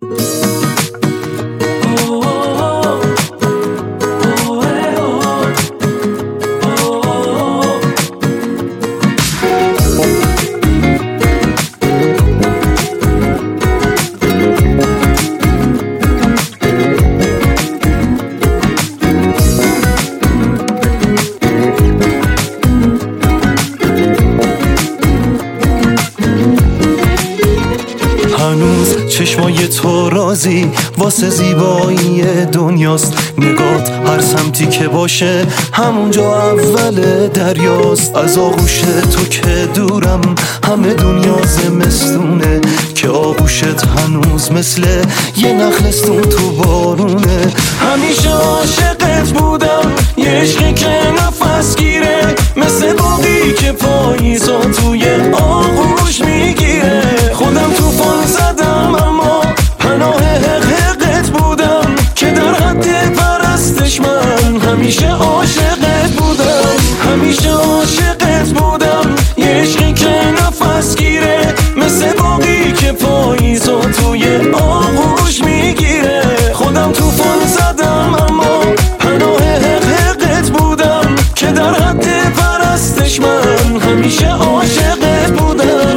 هنوز چشمای تو رازی واسه زیبایی دنیاست، نگات هر سمتی که باشه همونجا اول دریاست. از آغوش تو که دورم همه دنیا زمستونه، که آغوشت هنوز مثل یه نخلستون تو بارونه. همیشه عاشقت بودم، یه عشقی که نفس گیره، مثل باقی که پاییزا توی آغوش میگیره. خودم طوفان زدم اما پناه حقت بودم، که در حد پرستش من همیشه عاشقت بودم. همیشه عاشقت بودم، یه عشقی که نفس گیره، مثل باقی که پاییزا توی آغوش میگیره. خودم طوفان زدم اما پناه حقت بودم، که در حد پرستش من همیشه عاشقت بودم.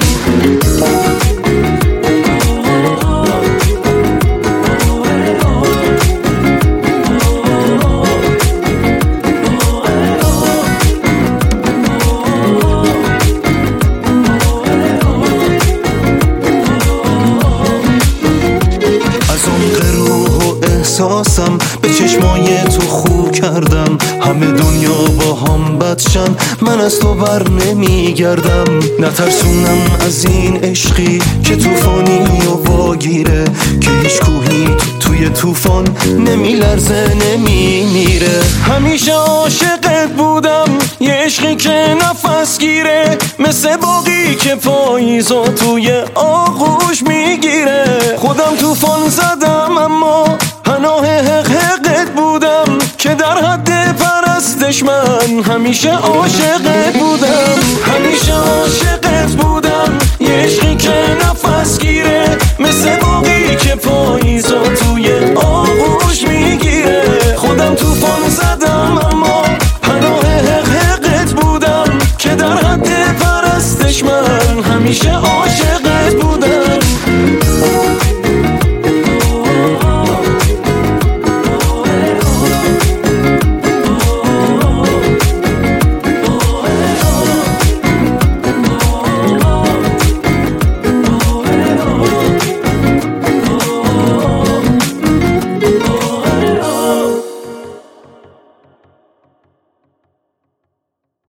احساسم به چشمای تو خو کردم، همه دنیا با هم بدشن من از تو بر نمیگردم. نترسونم از این عشقی که توفانی و واگیره، که هیچ کوهی توی توفان نمیلرزه نمیمیره. همیشه عاشقت بودم، یه عشقی که نفس گیره، مثل باقی که پاییزا توی آغوش میگیره. خودم توفان زدم اما پناه حقت بودم، که در حد پرستش من همیشه عاشقت بودم. همیشه عاشقت بودم.